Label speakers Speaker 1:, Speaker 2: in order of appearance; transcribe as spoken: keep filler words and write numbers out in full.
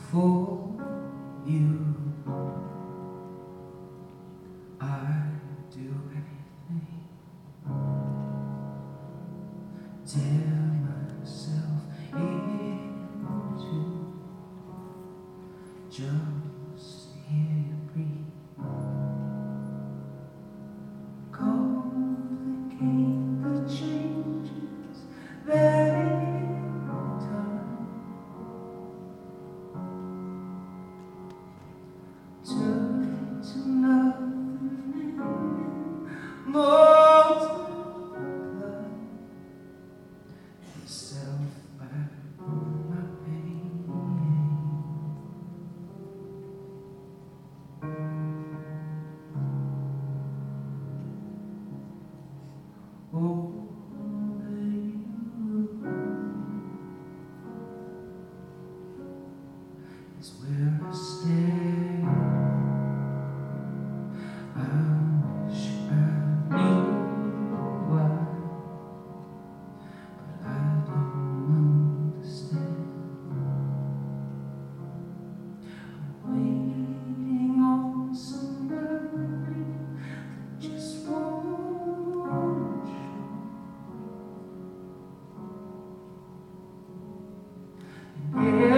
Speaker 1: for you. I'd do anything, tear myself into just to hear you breathe. Complicate the changes that in time turn to nothing and multiply yourself back on my pain. Only you is where I stand. I wish I knew why, but I don't understand. I'm waiting on somebody that just won't show. And